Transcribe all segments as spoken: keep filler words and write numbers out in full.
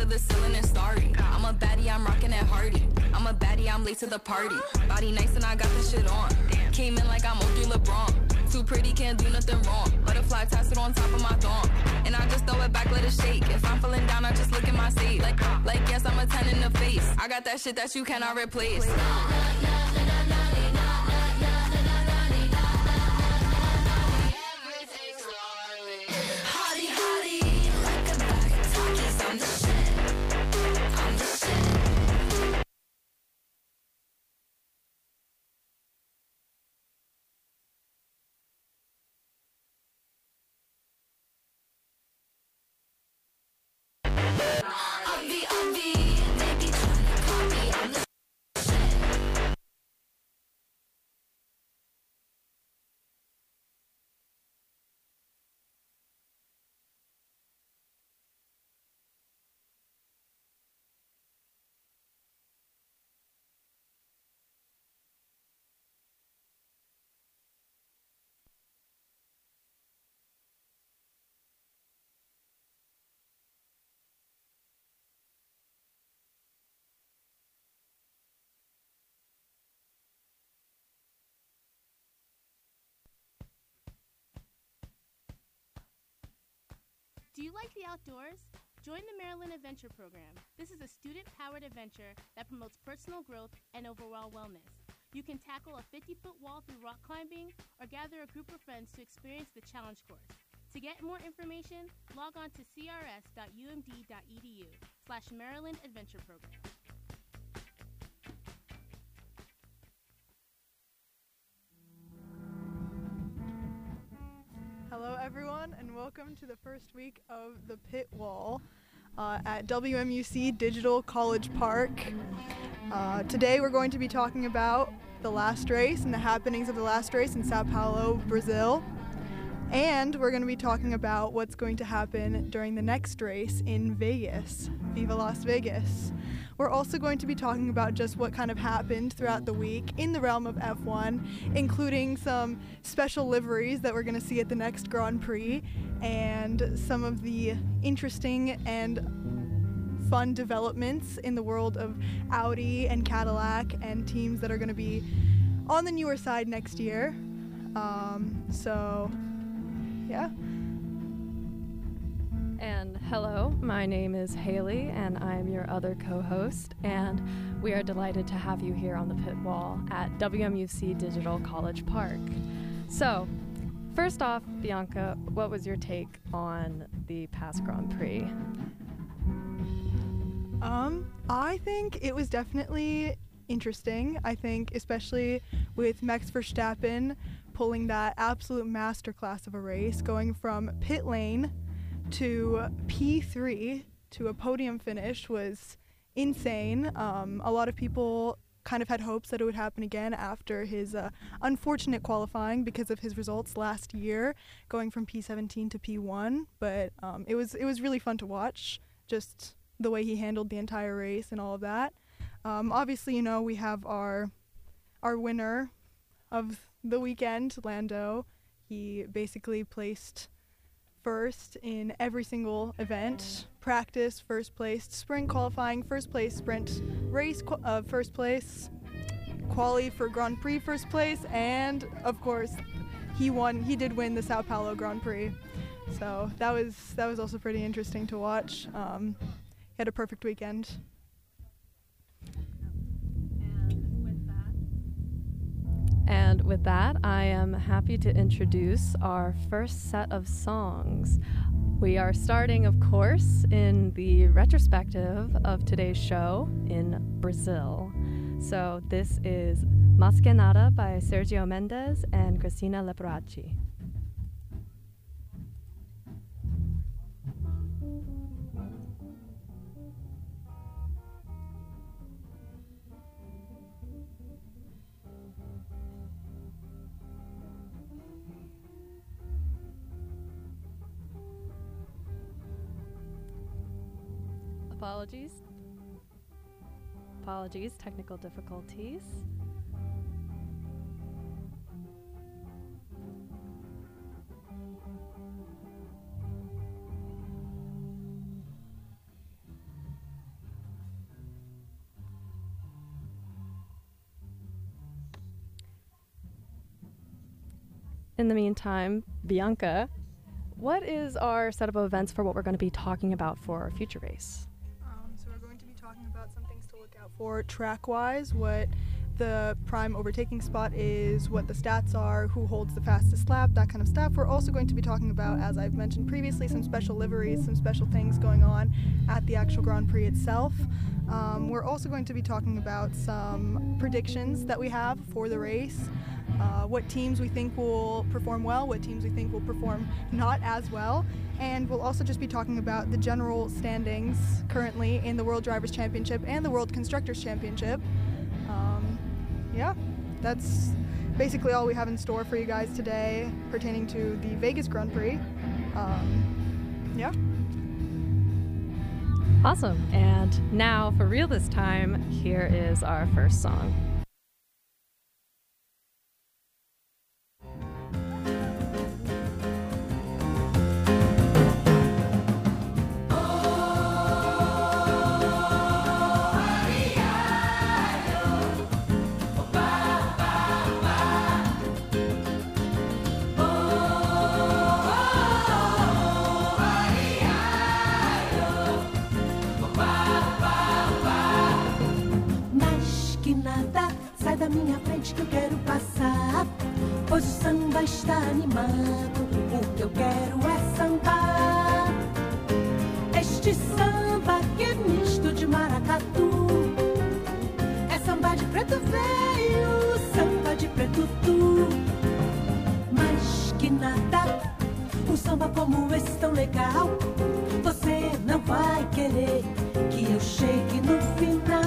to the ceiling and starry. I'm a baddie, I'm rocking at Hardy. I'm a baddie, I'm late to the party. Body nice and I got this shit on. Came in like I'm O three LeBron. Too pretty, can't do nothing wrong. Butterfly tattooed on top of my thong. And I just throw it back, let it shake. If I'm feeling down, I just look at my seat. Like, like yes, I'm a ten in the face. I got that shit that you cannot replace. Do you like the outdoors? Join the Maryland Adventure Program. This is a student-powered adventure that promotes personal growth and overall wellness. You can tackle a fifty-foot wall through rock climbing or gather a group of friends to experience the challenge course. To get more information, log on to crs.umd.edu slash Maryland Adventure Program. Hello everyone and welcome to the first week of the Pit Wall uh, at W M U C Digital College Park. Uh, today we're going to be talking about the last race and the happenings of the last race in Sao Paulo, Brazil. And we're going to be talking about what's going to happen during the next race in Vegas. Viva Las Vegas. We're also going to be talking about just what kind of happened throughout the week in the realm of F one, including some special liveries that we're going to see at the next Grand Prix, and some of the interesting and fun developments in the world of Audi and Cadillac and teams that are going to be on the newer side next year. Um, so, yeah. And hello, my name is Haley, and I'm your other co-host, and we are delighted to have you here on the Pit Wall at W M U C Digital College Park. So, first off, Bianca, what was your take on the past Grand Prix? Um, I think it was definitely interesting. I think especially with Max Verstappen pulling that absolute masterclass of a race, going from pit lane to P three to a podium finish was insane. Um, a lot of people kind of had hopes that it would happen again after his uh, unfortunate qualifying because of his results last year, going from P seventeen to P one. But um, it was it was really fun to watch, just the way he handled the entire race and all of that. Um, obviously, you know, we have our our winner of the weekend, Lando. He basically placed first in every single event. Practice, first place, sprint qualifying, first place, sprint race, qu- uh, first place, quali for Grand Prix, first place, and of course, he won. He did win the Sao Paulo Grand Prix, so that was that was also pretty interesting to watch. Um, he had a perfect weekend. And with that, I am happy to introduce our first set of songs. We are starting, of course, in the retrospective of today's show in Brazil. So this is Mas Que Nada by Sergio Mendes and Cristina Leporacci. Apologies. Apologies, technical difficulties. in the meantime, Bianca, what is our setup of events for what we're going to be talking about for our future race? Um, so we're going to be talking about some things to look out for track-wise, what the prime overtaking spot is, what the stats are, who holds the fastest lap, that kind of stuff. We're also going to be talking about, as I've mentioned previously, some special liveries, some special things going on at the actual Grand Prix itself. Um, we're also going to be talking about some predictions that we have for the race, uh, what teams we think will perform well, what teams we think will perform not as well, and we'll also just be talking about the general standings currently in the World Drivers' Championship and the World Constructors' Championship. Um, yeah, that's basically all we have in store for you guys today pertaining to the Vegas Grand Prix. Um, yeah. Awesome. And now, for real this time, here is our first song. Da minha frente que eu quero passar, pois o samba está animado, o que eu quero é sambar. Este samba que é misto de maracatu, é samba de preto veio, samba de preto tu. Mas que nada, um samba como esse tão legal, você não vai querer que eu chegue no final.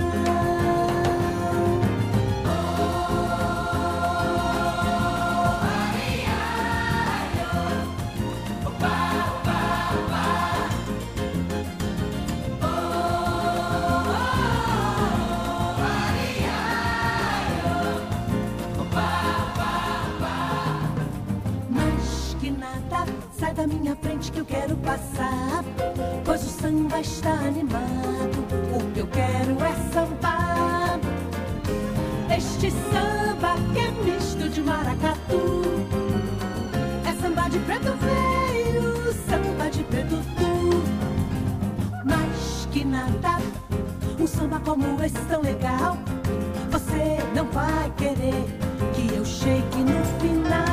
Da minha frente que eu quero passar, pois o samba está animado, o que eu quero é sambar. Este samba que é misto de maracatu, é samba de preto veio, samba de preto tu. Mas que nada, um samba como esse tão legal, você não vai querer que eu chegue no final.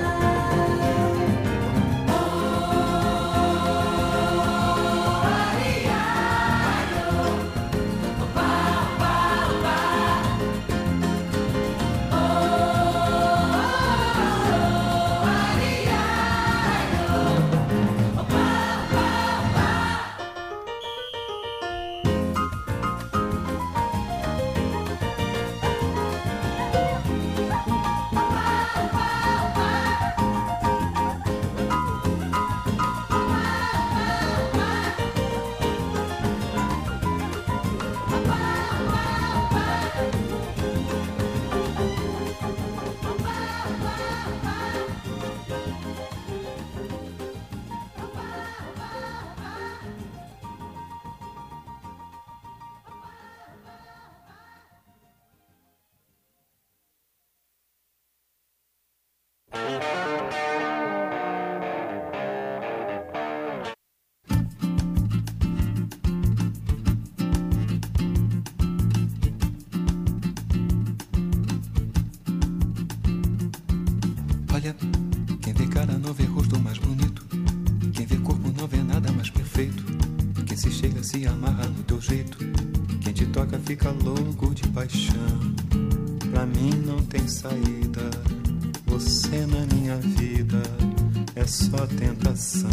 Quem vê cara não vê rosto mais bonito, quem vê corpo não vê nada mais perfeito. Quem se chega se amarra no teu jeito, quem te toca fica louco de paixão. Pra mim não tem saída, você na minha vida é só tentação.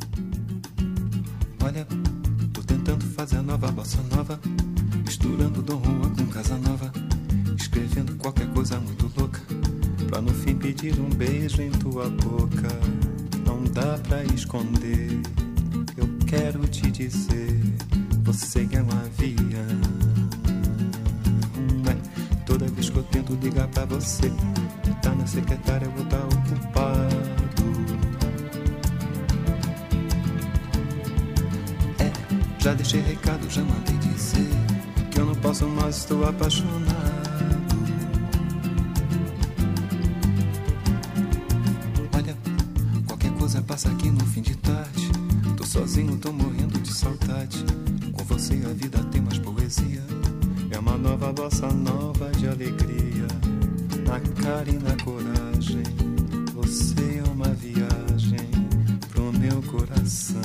Olha, tô tentando fazer a nova bossa nova, misturando Dom Juan com Casanova, escrevendo qualquer coisa muito louca, pra no fim pedir um beijo em tua boca. Não dá pra esconder, eu quero te dizer, você é um avião. É, toda vez que eu tento ligar pra você, tá na secretária, eu vou tá ocupado. É, já deixei recado, já mandei dizer que eu não posso mais, estou apaixonado. passa aqui no fim de tarde. Tô sozinho, tô morrendo de saudade. Com você a vida tem mais poesia. É uma nova bossa nova de alegria. Na cara e na coragem. Você é uma viagem pro meu coração.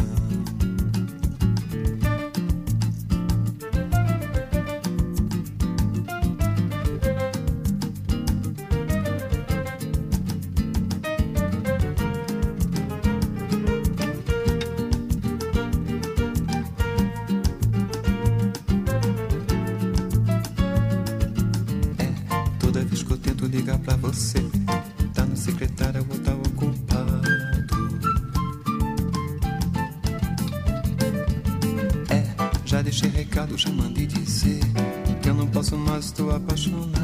Tá no secretário ou tá ocupado. É, já deixei recado, já mandei dizer que eu não posso mais, estou apaixonado.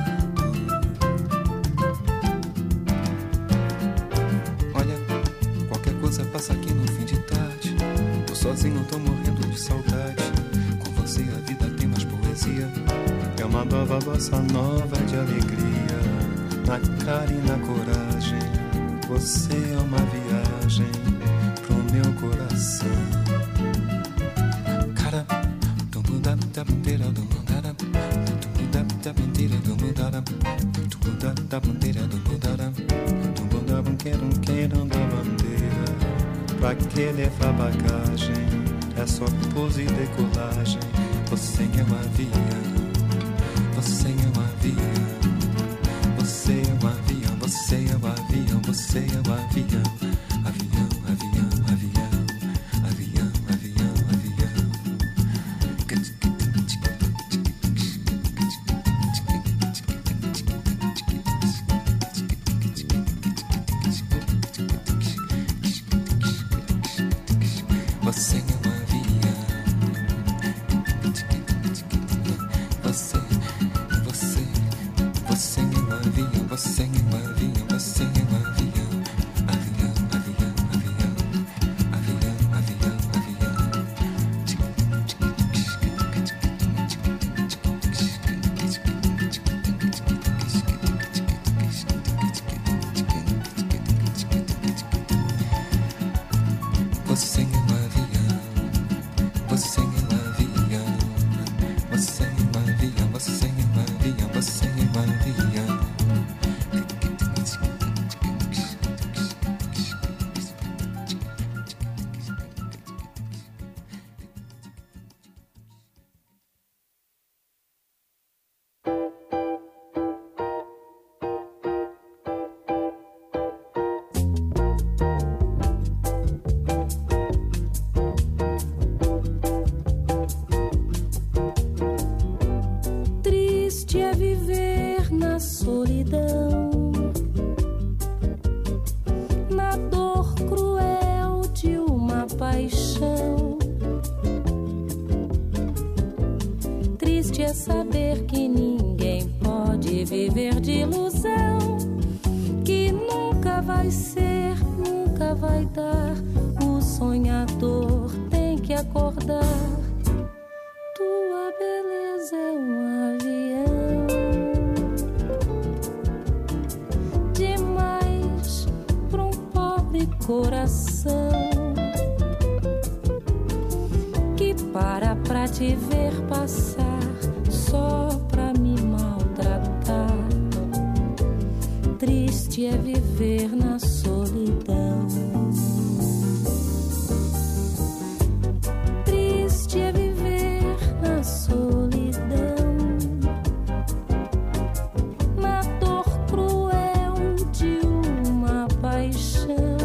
Olha, qualquer coisa passa aqui no fim de tarde. Tô sozinho, tô morrendo de saudade. Com você a vida tem mais poesia. É uma nova bossa nova de alegria. Na cara e na coragem, você é uma viagem pro meu coração. Cara, tu muda da bandeira do mandara, tu muda da bandeira do mandara, tu muda da bandeira do mandara, tu muda banqueiro, queiro da bandeira. Pra que levar bagagem? É só pose e decolagem. Você é um avião, você é um avião. Você é um avião, você é um avião, você é um avião. Avião, avião, avião, avião, avião, avião. Você é um avião. Você, você, você é um avião. Você é um avião, você é um avião. Avião, avião, avião. Avião, avião, avião. Você é um avião. Você é um avião. Você é um avião, você é um avião, você é um avião. Triste é viver na solidão, na dor cruel de uma paixão. Triste é saber que ninguém pode viver de ilusão, que nunca vai ser, nunca vai dar. O sonhador tem que acordar. Tua beleza é um avião, demais pra um pobre coração que para pra te ver passar só pra me maltratar. Triste é viver na solidão. Triste é viver na solidão, na dor cruel de uma paixão.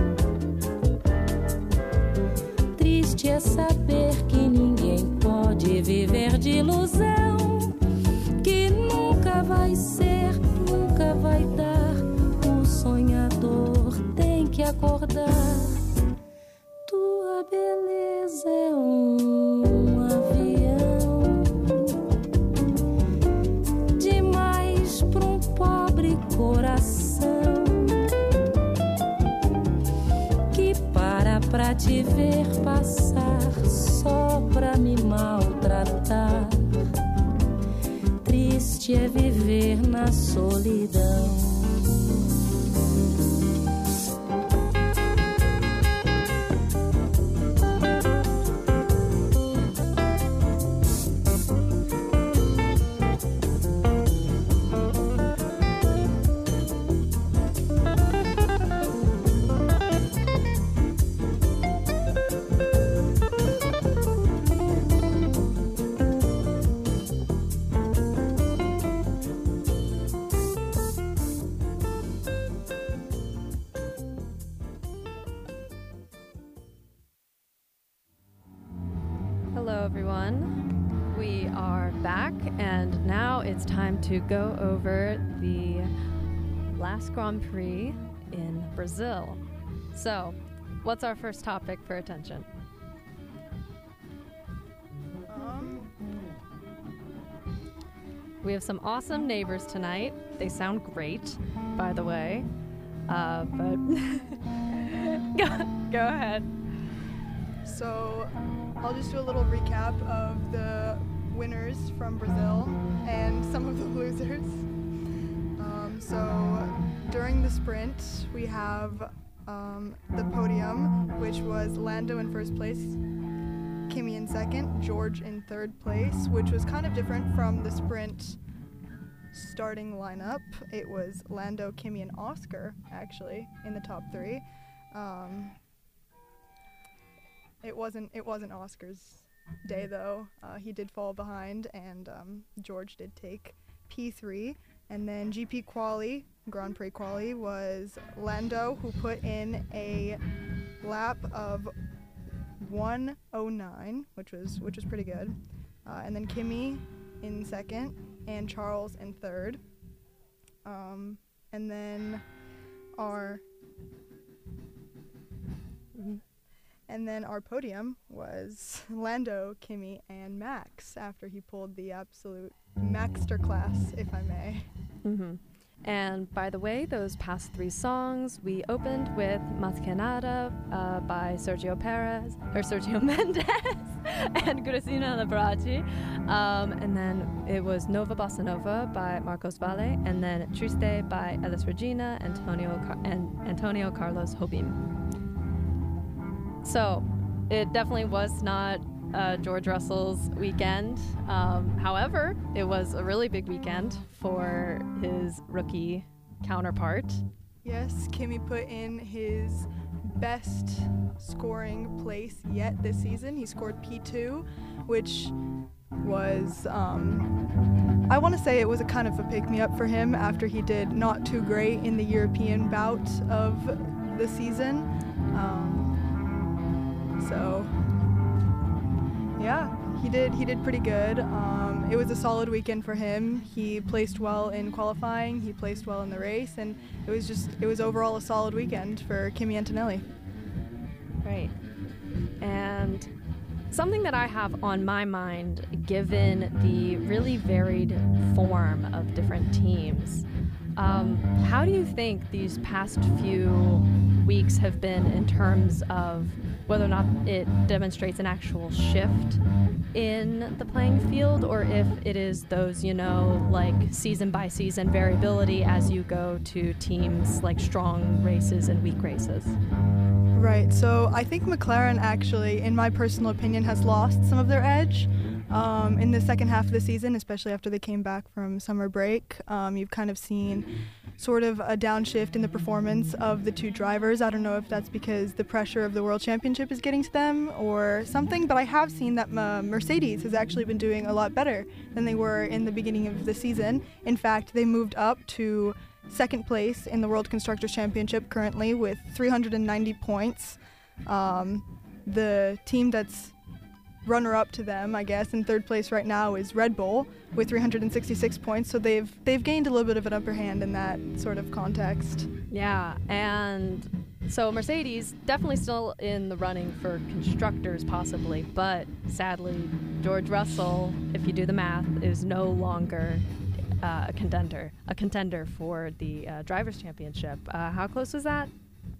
Triste é saber que ninguém pode viver de ilusão, que nunca vai ser, nunca vai dar. O sonhador tem que acordar. Tua beleza é um avião, demais pra um pobre coração que para pra te ver passar só pra me maltratar. Triste é viver na solidão. Hello, everyone. We are back, and now it's time to go over the last Grand Prix in Brazil. So, what's our first topic for attention? Um, We have some awesome neighbors tonight. They sound great, by the way. Uh, but go, go ahead. so I'll just do a little recap of the winners from Brazil and some of the losers. Um, so during the sprint, we have um, the podium, which was Lando in first place, Kimi in second, George in third place, which was kind of different from the sprint starting lineup. It was Lando, Kimi, and Oscar, actually, in the top three. Um, it wasn't it wasn't Oscar's day, though. Uh, he did fall behind, and um, George did take P three. And then G P quali, Grand Prix quali, was Lando, who put in a lap of one oh nine, which was which was pretty good. Uh, and then Kimi in second, and Charles in third. Um, and then our and then our podium was Lando, Kimi, and Max after he pulled the absolute Maxter class, if I may. Mm-hmm. And by the way, those past three songs, we opened with Mas Que Nada uh, by Sergio Perez, or Sergio Mendes, and Cristina Liberace. Um, and then it was Nova Bossa Nova by Marcos Valle, and then Triste by Elis Regina, Antonio Car- and Antonio Carlos Jobim. So it definitely was not Uh, George Russell's weekend. Um, however, it was a really big weekend for his rookie counterpart. Yes, Kimi put in his best scoring place yet this season. He scored P two, which was, um, I want to say it was a kind of a pick-me-up for him after he did not too great in the European bout of the season. Um, so... Yeah, he did he did pretty good. Um, it was a solid weekend for him. He placed well in qualifying, he placed well in the race, and it was just it was overall a solid weekend for Kimi Antonelli. Right. And something that I have on my mind, given the really varied form of different teams, um, how do you think these past few weeks have been in terms of whether or not it demonstrates an actual shift in the playing field, or if it is those, you know, like season by season variability as you go to teams like strong races and weak races? Right, so I think McLaren actually, in my personal opinion, has lost some of their edge um, in the second half of the season, especially after they came back from summer break. Um, you've kind of seen sort of a downshift in the performance of the two drivers. I don't know if that's because the pressure of the World Championship is getting to them or something, but I have seen that uh, Mercedes has actually been doing a lot better than they were in the beginning of the season. In fact, they moved up to second place in the World Constructors' Championship currently with three hundred ninety points. Um, the team that's runner-up to them, I guess, in third place right now is Red Bull with three hundred sixty-six points, so they've they've gained a little bit of an upper hand in that sort of context. Yeah, and so Mercedes definitely still in the running for constructors possibly, but sadly George Russell, if you do the math, is no longer uh, a contender a contender for the uh, Drivers' Championship. Uh, how close was that?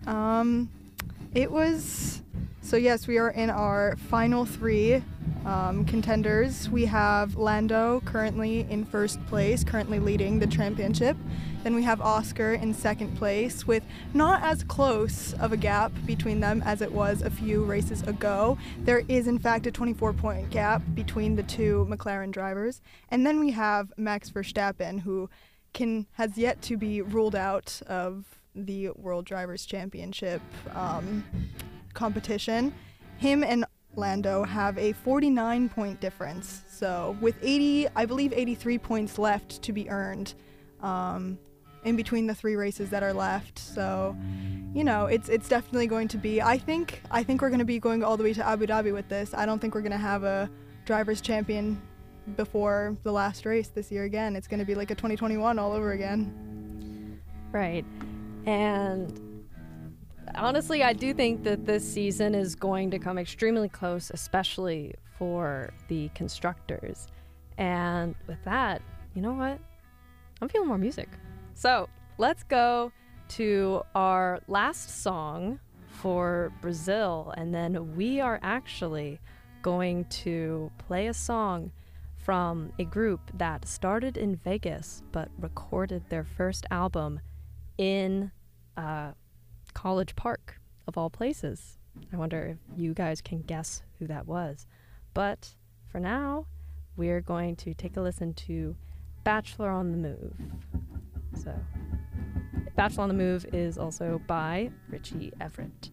Um, it was... So yes, we are in our final three um, contenders. We have Lando currently in first place, currently leading the championship. Then we have Oscar in second place with not as close of a gap between them as it was a few races ago. There is in fact a twenty-four point gap between the two McLaren drivers. And then we have Max Verstappen, who can has yet to be ruled out of the World Drivers' Championship um, competition. Him and Lando have a forty-nine point difference. So with eighty, I believe eighty-three points left to be earned um, in between the three races that are left. So you know, it's it's definitely going to be, I think, I think we're going to be going all the way to Abu Dhabi with this. I don't think we're going to have a driver's champion before the last race this year again. It's going to be like a twenty twenty-one all over again. Right. And honestly, I do think that this season is going to come extremely close, especially for the constructors. And with that, you know what? I'm feeling more music. So let's go to our last song for Brazil, and then we are actually going to play a song from a group that started in Vegas but recorded their first album in uh, College Park, of all places. I wonder if you guys can guess who that was. But for now, we're going to take a listen to Bachelor on the Move. So, Bachelor on the Move is also by Richie Everett.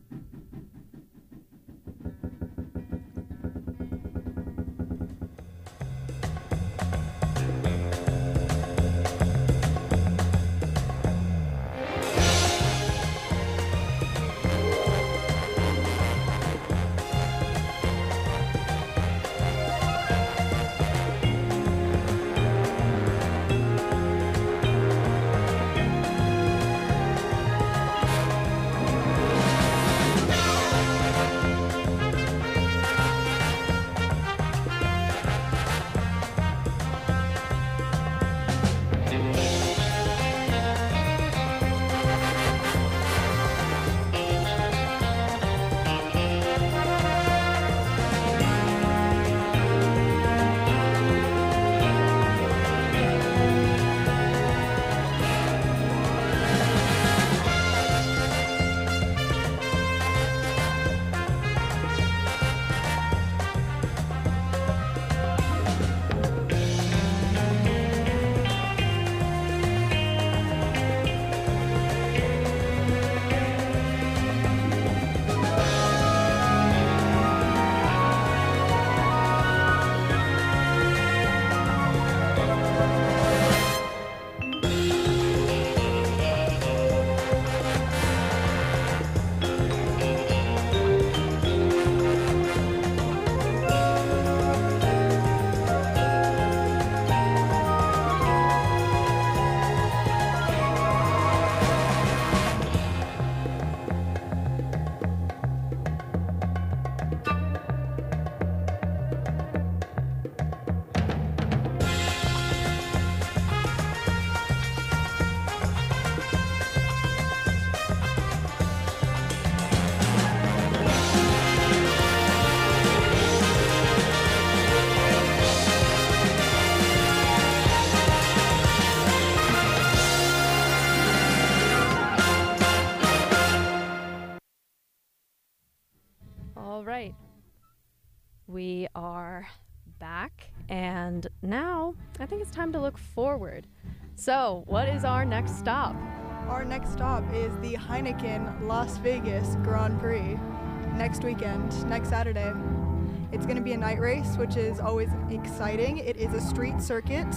We are back, and now I think it's time to look forward. So, what is our next stop? Our next stop is the Heineken Las Vegas Grand Prix next weekend, next Saturday. It's going to be a night race, which is always exciting. It is a street circuit.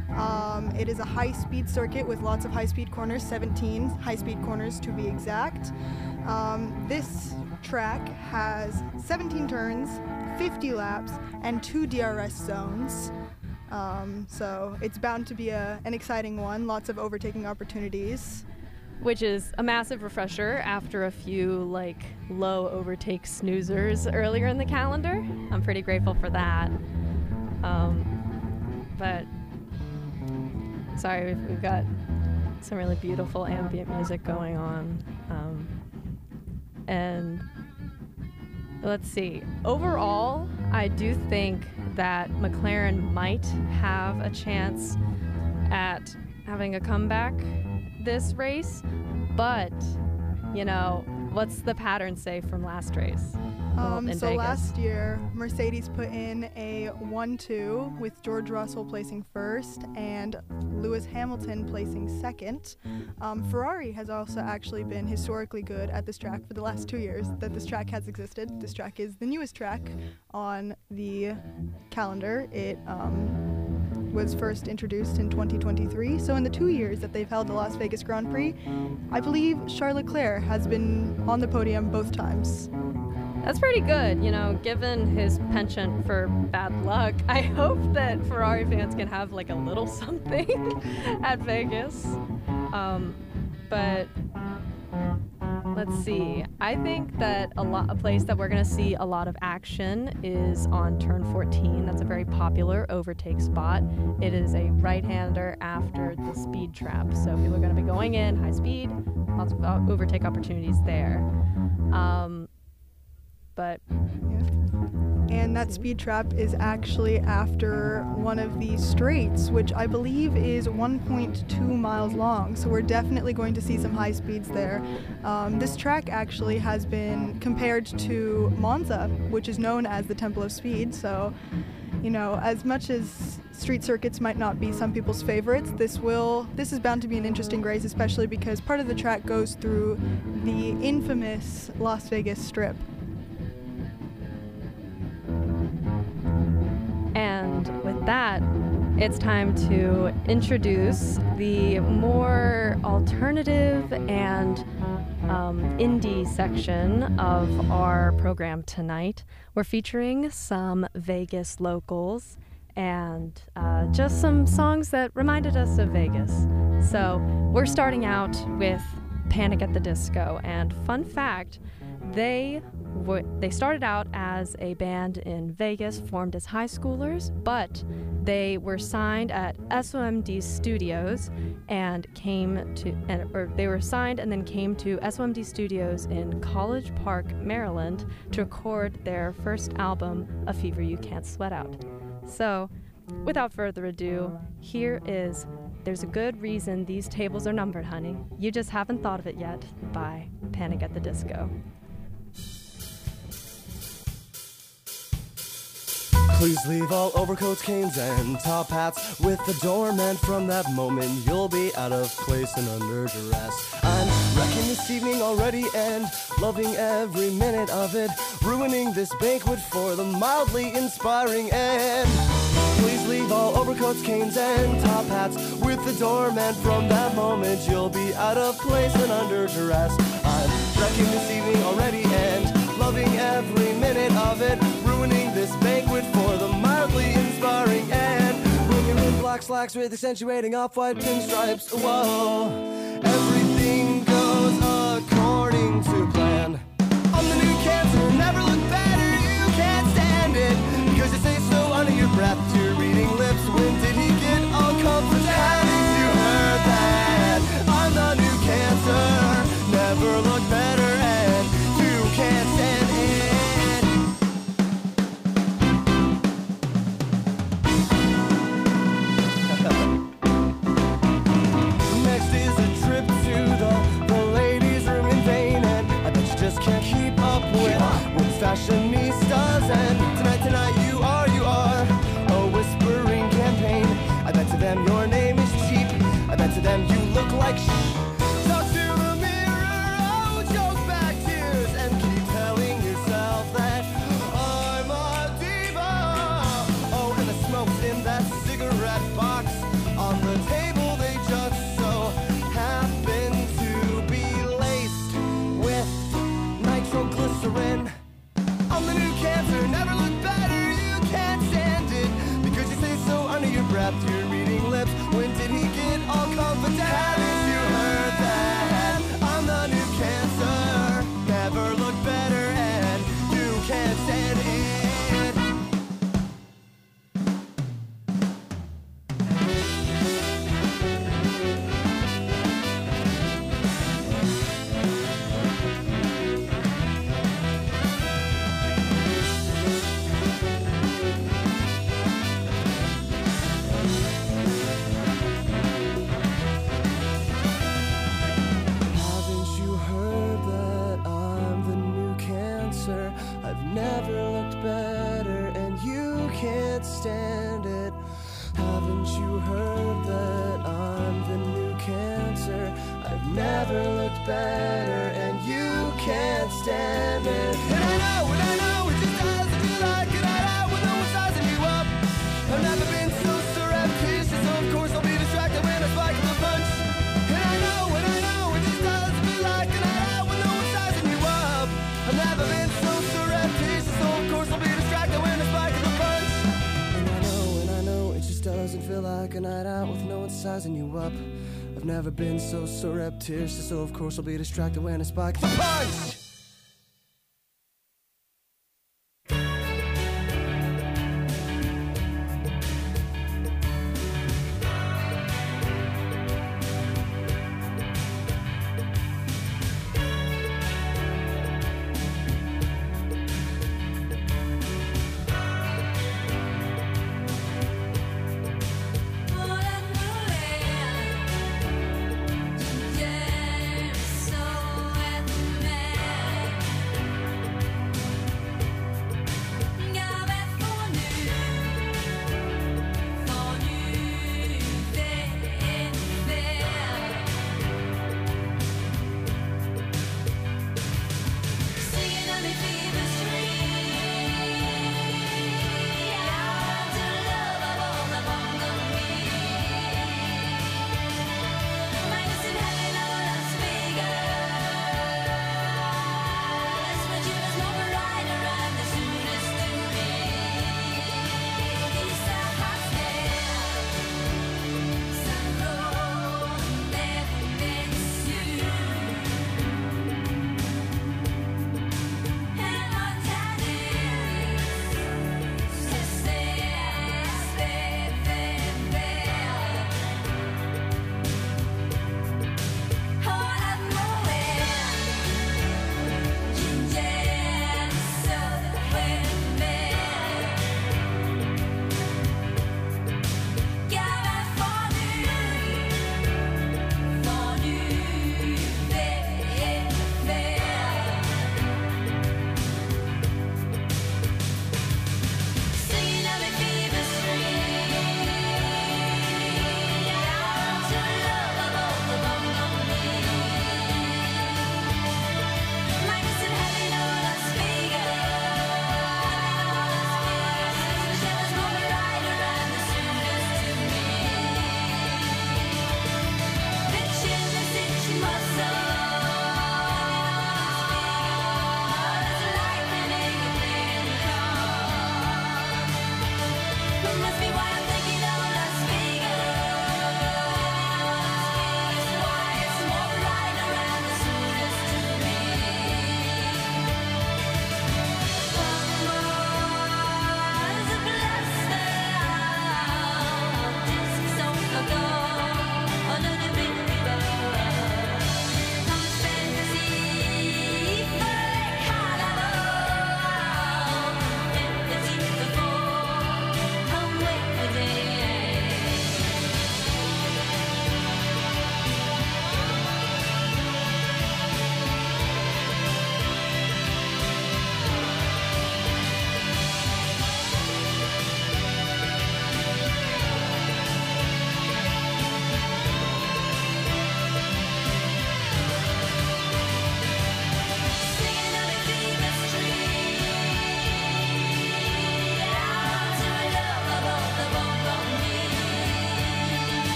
Um, it is a high-speed circuit with lots of high-speed corners, seventeen high-speed corners to be exact. Um, this track has seventeen turns, fifty laps, and two D R S zones. Um, so it's bound to be a, an exciting one, lots of overtaking opportunities. Which is a massive refresher after a few like low overtake snoozers earlier in the calendar. I'm pretty grateful for that. Um, but sorry, we've, we've got some really beautiful ambient music going on. Um, and let's see. Overall, I do think that McLaren might have a chance at having a comeback this race, but you know, what's the pattern say from last race? Um, in so Vegas? Last year, Mercedes put in a one two with George Russell placing first and Lewis Hamilton placing second. Um, Ferrari has also actually been historically good at this track for the last two years that this track has existed. This track is the newest track on the calendar. It um, was first introduced in twenty twenty-three. So in the two years that they've held the Las Vegas Grand Prix, I believe Charles Leclerc has been on the podium both times. That's pretty good, you know, given his penchant for bad luck. I hope that Ferrari fans can have like a little something at Vegas. Um, but let's see. I think that a lot, a place that we're going to see a lot of action is on turn fourteen. That's a very popular overtake spot. It is a right-hander after the speed trap. So people are going to be going in high speed, lots of uh, overtake opportunities there. Um, But yeah. And that speed trap is actually after one of these straights, which I believe is one point two miles long. So we're definitely going to see some high speeds there. Um, this track actually has been compared to Monza, which is known as the Temple of Speed. So, you know, as much as street circuits might not be some people's favorites, this will this is bound to be an interesting race, especially because part of the track goes through the infamous Las Vegas Strip. And with that, it's time to introduce the more alternative and um, indie section of our program tonight. We're featuring some Vegas locals and uh, just some songs that reminded us of Vegas. So we're starting out with Panic at the Disco. And fun fact, they w- they started out as a band in Vegas, formed as high schoolers, but they were signed at S O M D Studios and came to, and, or they were signed and then came to S O M D Studios in College Park, Maryland, to record their first album, A Fever You Can't Sweat Out. So, without further ado, here is There's a Good Reason These Tables Are Numbered, Honey. You Just Haven't Thought of It Yet by Panic at the Disco. Please leave all overcoats, canes, and top hats with the doorman. From that moment, you'll be out of place and under duress. I'm wrecking this evening already and loving every minute of it, ruining this banquet for the mildly inspiring end. Please leave all overcoats, canes, and top hats with the doorman. From that moment, you'll be out of place and under duress. I'm wrecking this evening already and loving every minute of it, ruining this banquet for the mildly inspiring end. Bringing in black slacks with accentuating off-white pinstripes. Whoa, everything goes according to plan. I'm the new cancer, never look better, you can't stand it, because you say so under your breath to your reading lips. When did he get all comforted? Haven't you heard that? I'm the new cancer, never look better, and you can't stand it. Next is a trip to the, the ladies' room in vain, and I bet you just can't keep up with, with fashionistas. And tonight, tonight you are, you are a whispering campaign. I bet to them your name is cheap. I bet to them you look like sh- Talk to the mirror, oh, choke back tears, and keep telling yourself that I'm a diva. Oh, and the smoke's in that cigarette box on the table, they just so happen to be laced with nitroglycerin. I'm the new cancer, never look better, you can't stand it, because you say so under your breath to your reading lips. When did he get all confident? Haven't you heard that? I'm the new cancer, never look better, and you can't stand it. Haven't you heard that I'm the new cancer? I've never looked better, and you can't stand it. Haven't you heard that I'm the new cancer? I've never looked better, and you can't stand it. And I know, and I know, it just doesn't feel like it. I know when no one's sizing you up. I've never been so surreptitious. like a night out with no one sizing you up. I've never been so surreptitious, so of course I'll be distracted when I spike the punch! So at the man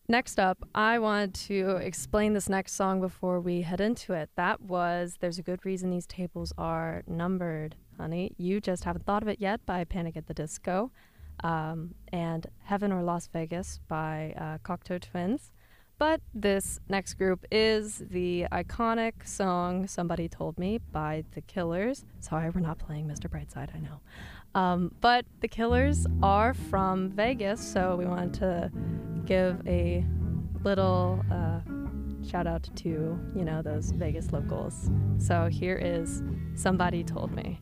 Next up, I want to explain this next song before we head into it. That was There's a Good Reason These Tables Are Numbered, Honey. You Just Haven't Thought of It Yet by Panic at the Disco. Um, and Heaven or Las Vegas by uh, Cocteau Twins. But this next group is the iconic song Somebody Told Me by The Killers. Sorry, we're not playing Mister Brightside, I know. Um, but The Killers are from Vegas, so we wanted to give a little uh, shout out to, you know, those Vegas locals. So here is Somebody Told Me.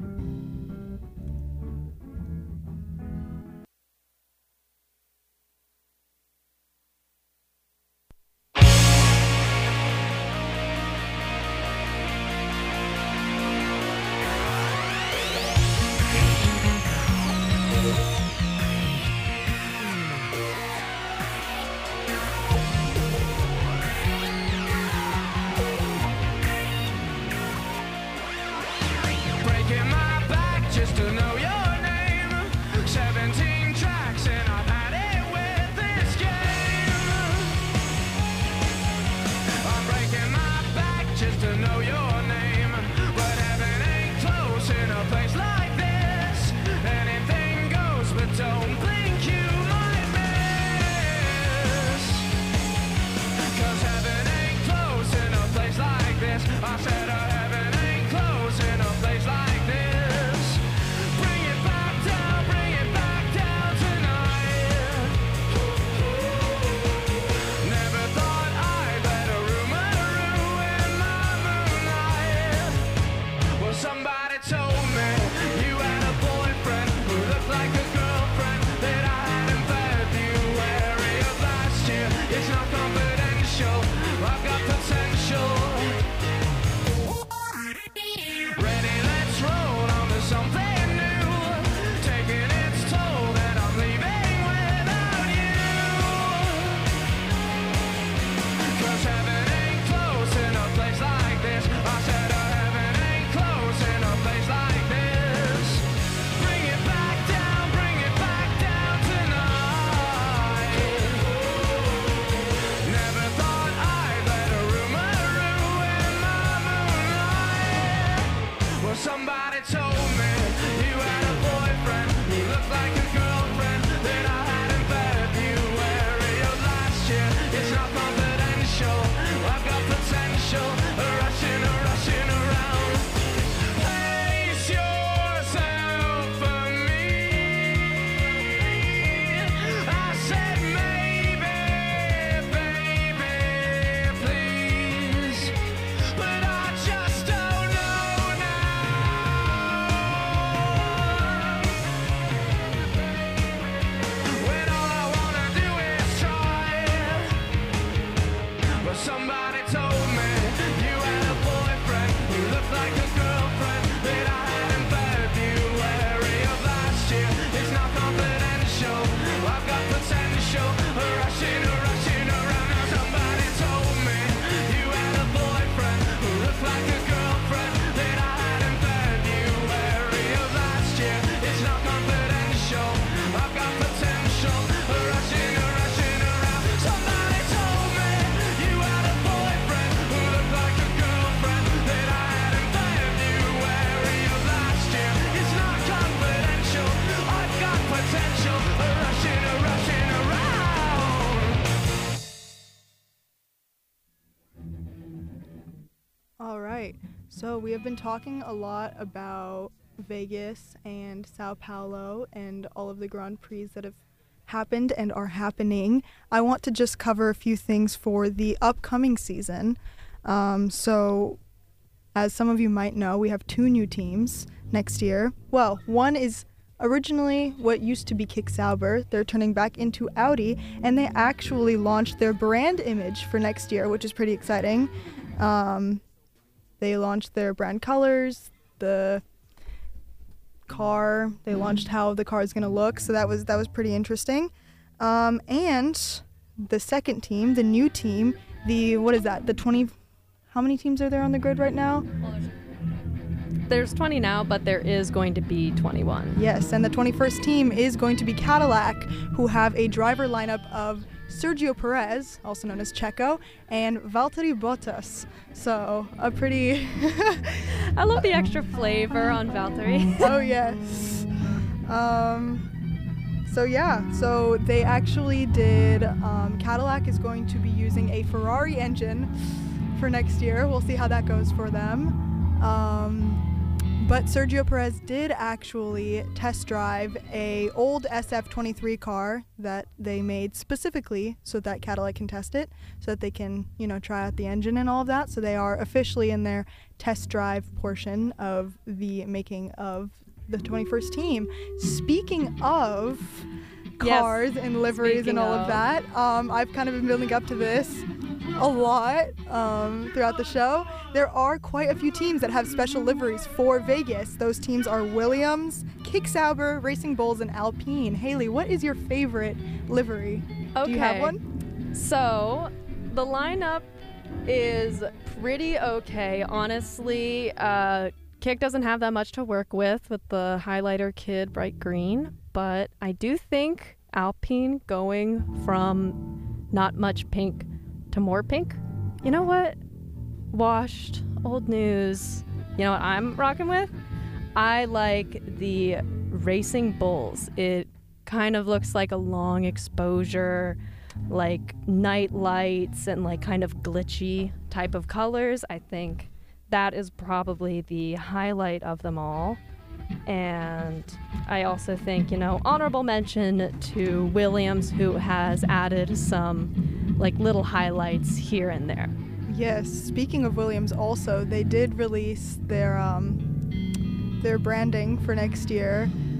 So we have been talking a lot about Vegas and Sao Paulo and all of the Grand Prix that have happened and are happening. I want to just cover a few things for the upcoming season. Um, so as some of you might know, we have two new teams next year. Well, one is originally what used to be Kick Sauber. They're turning back into Audi, and they actually launched their brand image for next year, which is pretty exciting. Um, they launched their brand colors, the car. They launched how the car is going to look, so that was that was pretty interesting. Um, and the second team, the new team, the what is that? The twenty. How many teams are there on the grid right now? There's twenty now, but there is going to be twenty-one. Yes, and the twenty-first team is going to be Cadillac, who have a driver lineup of Sergio Perez, also known as Checo, and Valtteri Bottas. So a pretty... I love the extra flavor on Valtteri. Oh, yes. Um, so yeah, so they actually did, um, Cadillac is going to be using a Ferrari engine for next year. We'll see how that goes for them. Um, but Sergio Perez did actually test drive a old S F twenty-three car that they made specifically so that Cadillac can test it, so that they can, you know, try out the engine and all of that. So they are officially in their test drive portion of the making of the twenty-first team. Speaking of cars yes. and liveries Speaking and all of, of that, um, I've kind of been building up to this a lot um, throughout the show. There are quite a few teams that have special liveries for Vegas. Those teams are Williams, Kick Sauber, Racing Bulls, and Alpine. Haley, what is your favorite livery? Okay. Do you have one? So the lineup is pretty okay. Honestly, uh, Kick doesn't have that much to work with with the highlighter kid bright green, but I do think Alpine going from not much pink to more pink. You know what? Washed, old news. You know what I'm rocking with? I like the Racing Bulls. It kind of looks like a long exposure, like night lights and like kind of glitchy type of colors. I think that is probably the highlight of them all. And I also think, you know, honorable mention to Williams, who has added some like little highlights here and there. Yes, speaking of Williams also, they did release their um, their branding for next year.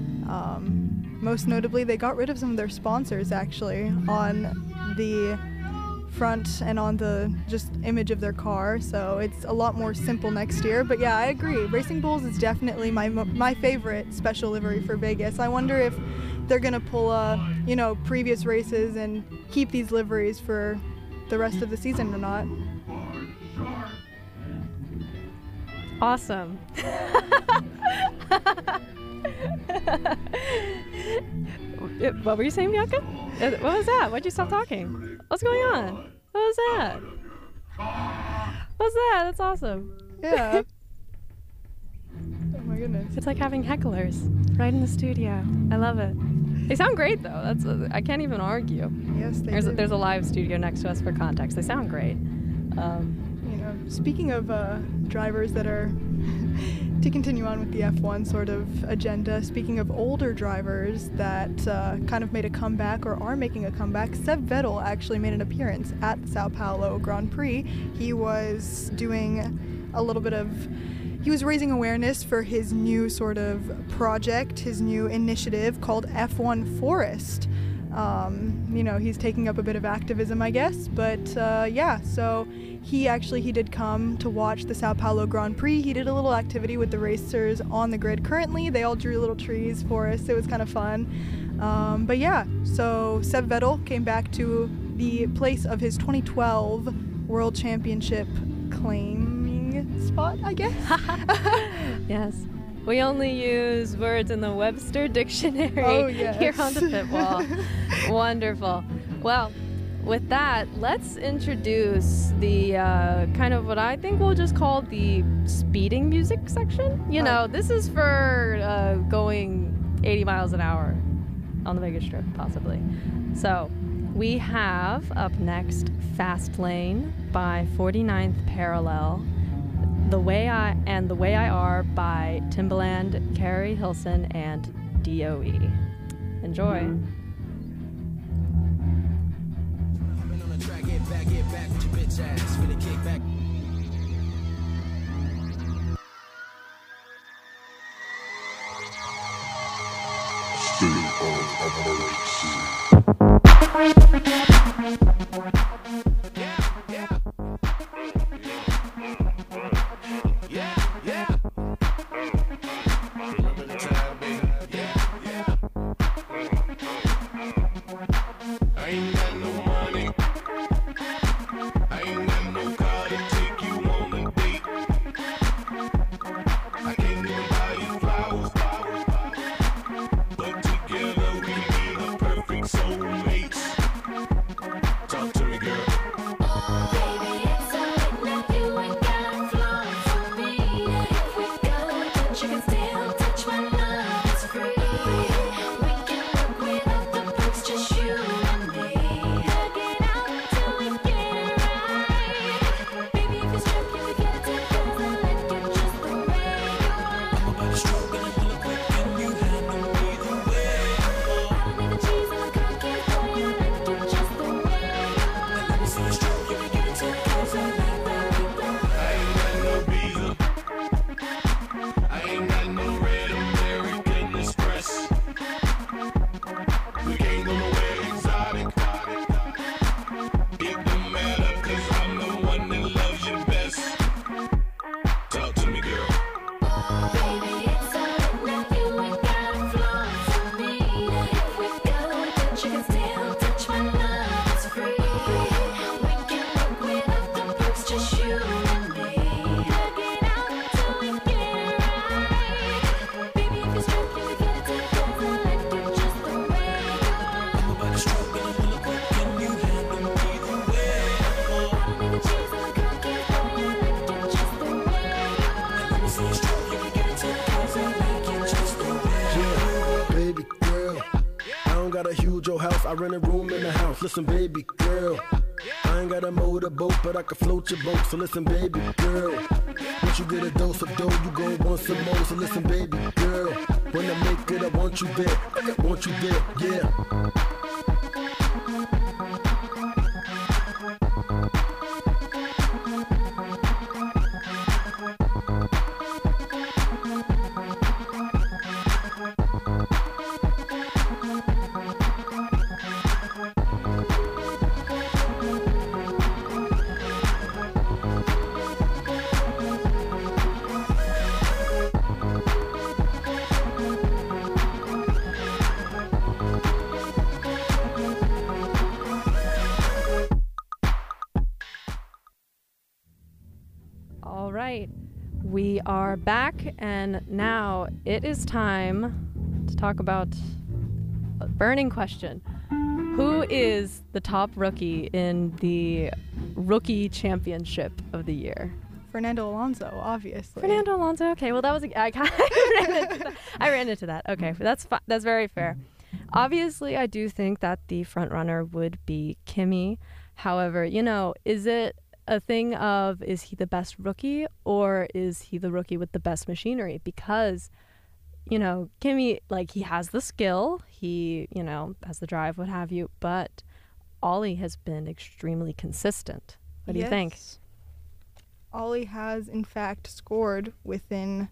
Um, most notably, they got rid of some of their sponsors actually on the front and on the just image of their car, so it's a lot more simple next year. But yeah, I agree. Racing Bulls is definitely my my favorite special livery for Vegas. I wonder if they're gonna pull uh you know previous races and keep these liveries for the rest of the season or not. Awesome. What were you saying, Bianca? What was that? Why'd you stop talking? What's going on? What was that? What's that? That's awesome. Yeah. Oh my goodness. It's like having hecklers right in the studio. I love it. They sound great though. That's a, I can't even argue. Yes, they there's do. A, there's a live studio next to us for context. They sound great. Um, you know, speaking of uh, drivers that are to continue on with the F one sort of agenda, speaking of older drivers that uh, kind of made a comeback or are making a comeback, Seb Vettel actually made an appearance at the Sao Paulo Grand Prix. He was doing a little bit of, he was raising awareness for his new sort of project, his new initiative called F one Forest. Um, you know, he's taking up a bit of activism, I guess, but uh, yeah, so he actually, he did come to watch the Sao Paulo Grand Prix. He did a little activity with the racers on the grid currently. They all drew little trees for us. It was kind of fun. Um, but yeah, so Seb Vettel came back to the place of his twenty twelve World Championship claiming spot, I guess. Yes. We only use words in the Webster Dictionary oh, yes. here on the pit wall. Wonderful. Well, with that, let's introduce the uh, kind of what I think we'll just call the speeding music section. You know, uh, this is for uh, going eighty miles an hour on the Vegas Strip, possibly. So we have up next Fast Lane by forty-ninth Parallel. The Way I and The Way I Are by Timbaland, Carrie Hilson, and D O E. Enjoy. But together we be the perfect soulmates. It's just you and me. Work it out till we get it right. Baby, if you're struggling, we get it together. Like you just the way you are. I'm about to struggle and look what can you handle me the way I don't need the cheese and the cookies, boy. I like you just the way you are. Let me see you struggle, we get it together. Like you just the way you are. Baby girl, I don't got a huge old house, I rent a room in the house. Listen, baby girl, I ain't got a motorboat, but I can float your boat. So listen, baby girl, once you get a dose of dough, you gon' want some more. So listen, baby girl, when I make it, I want you there, I want you there, yeah. All right, we are back, and now it is time to talk about a burning question. Who is the top rookie in the rookie championship of the year? Fernando Alonso, obviously. Fernando Alonso. Okay, well that was a, I, I, ran into that. I ran into that. Okay, that's fi- that's very fair. Obviously, I do think that the front runner would be Kimi. However, you know, is it a thing of, is he the best rookie or is he the rookie with the best machinery? Because, you know, Kimi, like, he has the skill, he, you know, has the drive, what have you, but Ollie has been extremely consistent. What do Yes. you think? Ollie has, in fact, scored within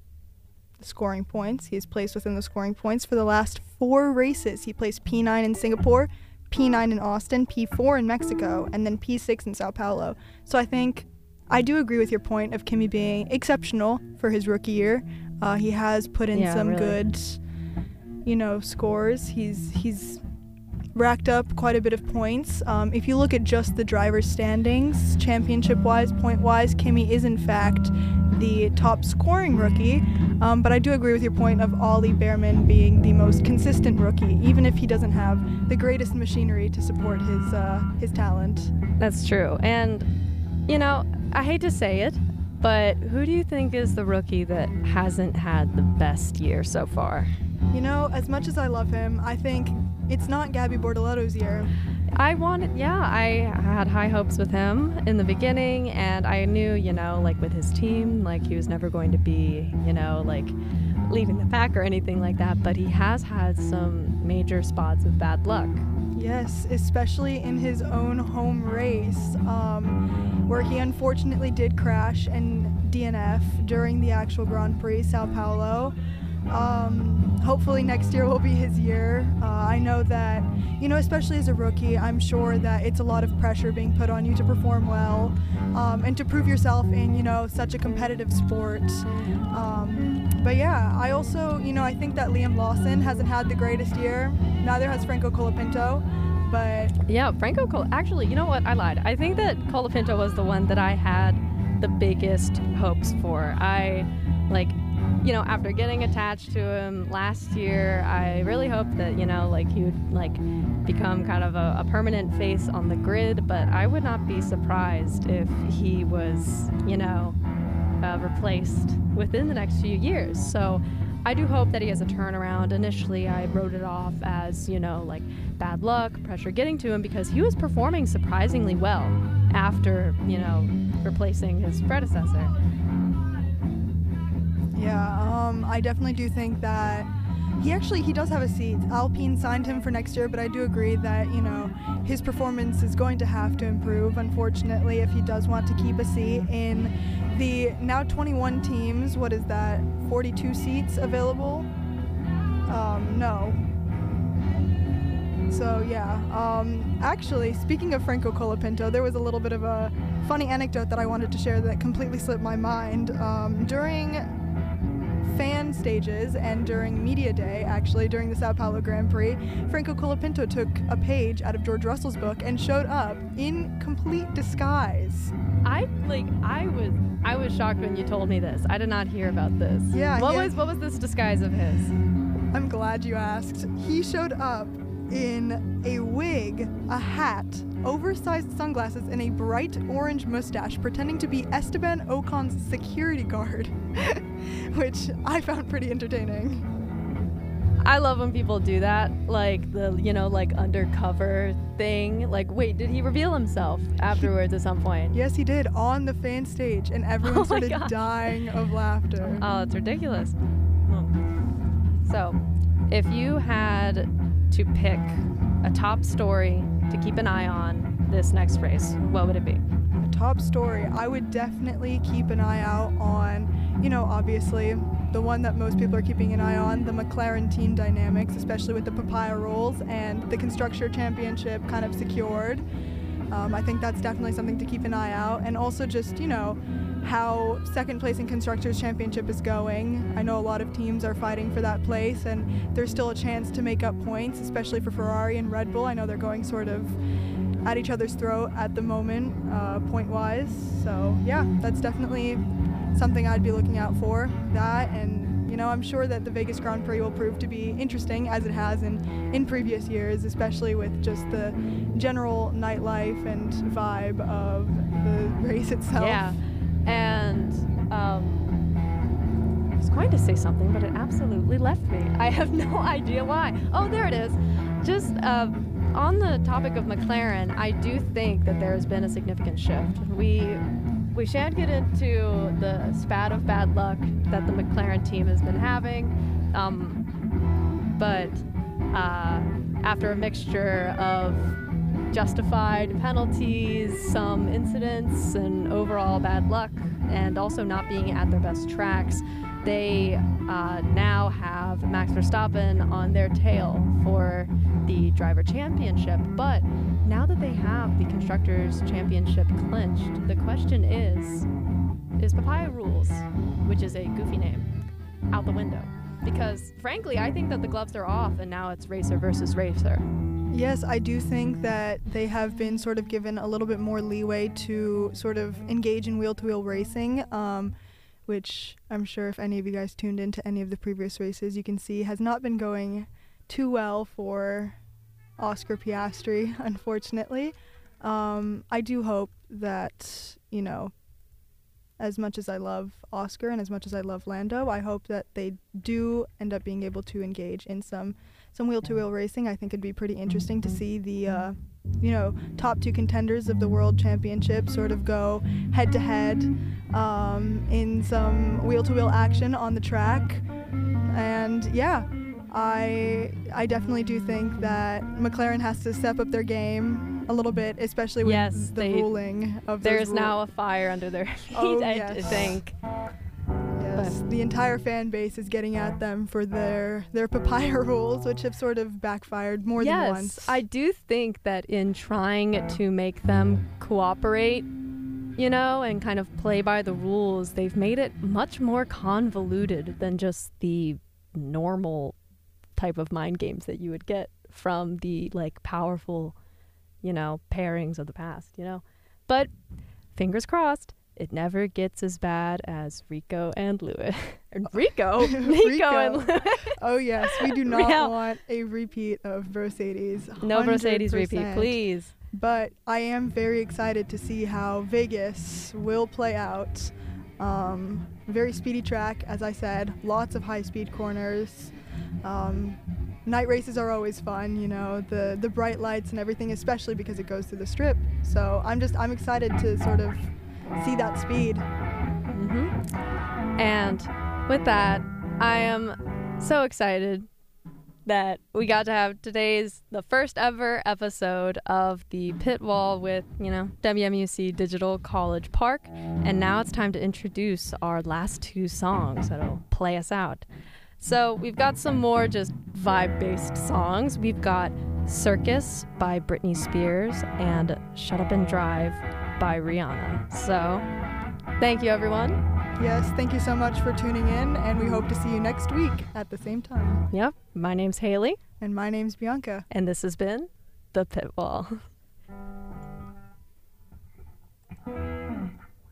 the scoring points. He has placed within the scoring points for the last four races. He placed P nine in Singapore, P nine in Austin, P four in Mexico, and then P six in Sao Paulo. So I think I do agree with your point of Kimi being exceptional for his rookie year. Uh, he has put in Yeah, some really. good, you know, scores. He's he's racked up quite a bit of points. Um, if you look at just the driver's standings, championship-wise, point-wise, Kimi is in fact the top scoring rookie. Um, but I do agree with your point of Ollie Behrman being the most consistent rookie, even if he doesn't have the greatest machinery to support his uh, his talent. That's true. And, you know, I hate to say it, but who do you think is the rookie that hasn't had the best year so far? You know, as much as I love him, I think it's not Gabby Bortoletto's year. I wanted, yeah, I had high hopes with him in the beginning, and I knew, you know, like with his team, like he was never going to be, you know, like leading the pack or anything like that, but he has had some major spots of bad luck. Yes, especially in his own home race, um, where he unfortunately did crash and D N F during the actual Grand Prix, Sao Paulo. Um, hopefully next year will be his year. Uh, I know that, you know, especially as a rookie, I'm sure that it's a lot of pressure being put on you to perform well, um, and to prove yourself in, you know, such a competitive sport. Um, but yeah, I also, you know, I think that Liam Lawson hasn't had the greatest year. Neither has Franco Colapinto, but Yeah, Franco Col- actually, you know what? I lied. I think that Colapinto was the one that I had the biggest hopes for. I, like, you know, after getting attached to him last year, I really hoped that, you know, like, he would, like, become kind of a, a permanent face on the grid, but I would not be surprised if he was, you know, uh, replaced within the next few years. So I do hope that he has a turnaround. Initially, I wrote it off as, you know, like, bad luck, pressure getting to him, because he was performing surprisingly well after, you know, replacing his predecessor. yeah, um, I definitely do think that he actually, he does have a seat. Alpine signed him for next year, but I do agree that, you know, his performance is going to have to improve, unfortunately, if he does want to keep a seat in the now twenty-one teams. What is that, forty-two seats available? Um, no. So yeah, um, actually, speaking of Franco Colapinto, there was a little bit of a funny anecdote that I wanted to share that completely slipped my mind. Um, during fan stages and during media day, actually during the Sao Paulo Grand Prix, Franco Colapinto took a page out of George Russell's book and showed up in complete disguise. I I like I was I was shocked when you told me this. I did not hear about this. Yeah. What yeah. was what was this disguise of his? I'm glad you asked. He showed up in a wig, a hat, oversized sunglasses, and a bright orange mustache, pretending to be Esteban Ocon's security guard, which I found pretty entertaining. I love when people do that, like the, you know, like undercover thing. Like, wait, did he reveal himself afterwards at some point? Yes, he did, on the fan stage, and everyone Oh my started God. dying of laughter. Oh, it's ridiculous. So, if you had to pick a top story to keep an eye on this next race, what would it be? A top story, I would definitely keep an eye out on, you know, obviously, the one that most people are keeping an eye on, the McLaren team dynamics, especially with the papaya rules and the Constructor Championship kind of secured. Um, I think that's definitely something to keep an eye out. And also just, you know, how second place in Constructors Championship is going. I know a lot of teams are fighting for that place, and there's still a chance to make up points, especially for Ferrari and Red Bull. I know they're going sort of at each other's throat at the moment, uh, point-wise. So yeah, that's definitely something I'd be looking out for. That, and you know, I'm sure that the Vegas Grand Prix will prove to be interesting, as it has in, in previous years, especially with just the general nightlife and vibe of the race itself. Yeah, and um, I was going to say something, but it absolutely left me. I have no idea why. Oh, there it is. Just uh, on the topic of McLaren, I do think that there has been a significant shift. We we shan't get into the spat of bad luck that the McLaren team has been having, um, but uh, after a mixture of justified penalties, some incidents, and overall bad luck, and also not being at their best tracks, they uh, now have Max Verstappen on their tail for the driver championship. But now that they have the Constructors Championship clinched, the question is, is Papaya Rules, which is a goofy name, out the window? Because frankly, I think that the gloves are off and now it's racer versus racer. Yes, I do think that they have been sort of given a little bit more leeway to sort of engage in wheel-to-wheel racing, um, which I'm sure if any of you guys tuned into any of the previous races, you can see has not been going too well for Oscar Piastri, unfortunately. Um, I do hope that, you know, as much as I love Oscar and as much as I love Lando, I hope that they do end up being able to engage in some some wheel-to-wheel racing. I think it'd be pretty interesting to see the, uh, you know, top two contenders of the World Championship sort of go head-to-head um, in some wheel-to-wheel action on the track. And yeah, I I definitely do think that McLaren has to step up their game a little bit, especially with Yes, the they- ruling of those There's rule- now a fire under their feet, Oh, I yes. d- think. Yes, the entire fan base is getting at them for their their papaya rules, which have sort of backfired more yes, than once. I do think that in trying to make them cooperate, you know, and kind of play by the rules, they've made it much more convoluted than just the normal type of mind games that you would get from the, like, powerful, you know, pairings of the past, you know. But fingers crossed, it never gets as bad as Rico and Lewis. Rico? Nico Rico. and Lewis. Oh yes, we do not Yeah. want a repeat of Mercedes. No Mercedes repeat, one hundred percent. please. But I am very excited to see how Vegas will play out. Um, very speedy track, as I said, lots of high-speed corners. Um, night races are always fun, you know, the the bright lights and everything, especially because it goes through the strip. So I'm just I'm excited to sort of see that speed. Mm-hmm. And with that, I am so excited that we got to have today's, the first ever episode of the Pit Wall with, you know, W M U C Digital College Park. And now it's time to introduce our last two songs that'll play us out. So we've got some more just vibe-based songs. We've got Circus by Britney Spears and Shut Up and Drive by Rihanna. So thank you, everyone. Yes, thank you so much for tuning in, and we hope to see you next week at the same time. Yep, my name's Haley, And my name's Bianca. and this has been The Pit Wall.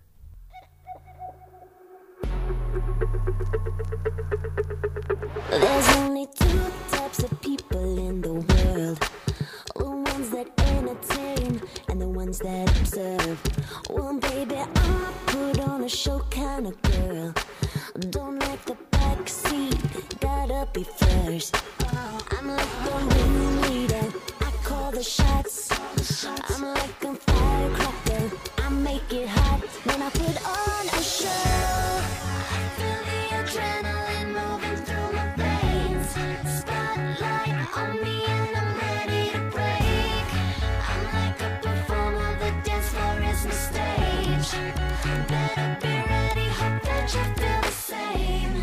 show kind of girl. Don't like the back seat, gotta be first. I'm like the room leader, I call the shots. I'm like a firecracker, I make it hot when I put on a show. Feel the adrenaline moving through my veins. Spotlight on me and I'm ready to break. I'm like a performer, the dance floor is my stage. Better be ready, hope that you feel the same.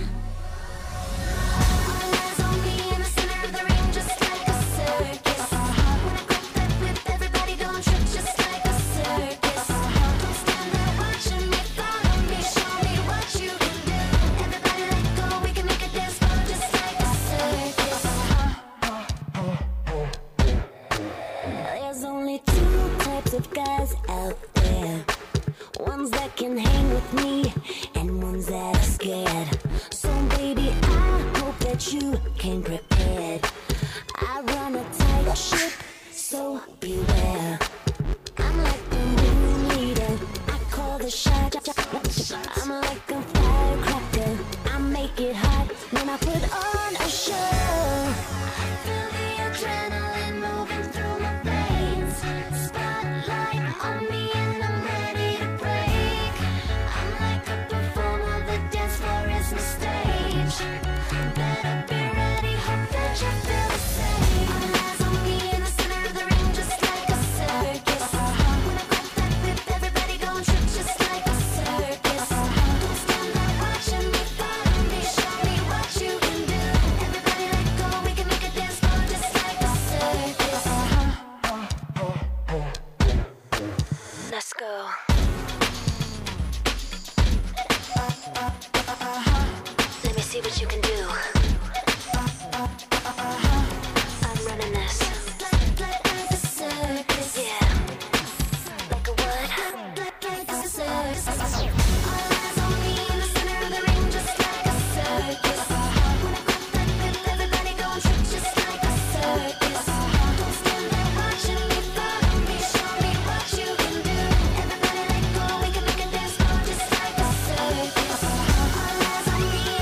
All eyes on me in the center of the ring, just like a circus. When I crack that whip, everybody gon' trip just like a circus. Don't stand there watching me, follow me, show me what you can do. Everybody let go, we can make a dance floor just like a circus. There's only two types of guys out there. Ones that can hang with me and ones that are scared. So baby, I hope that you came prepared. I run a tight ship, so beware. I'm like the room leader, I call the shot. I'm like a firecracker, I make it hot when I put on a show. Feel the adrenaline moving through my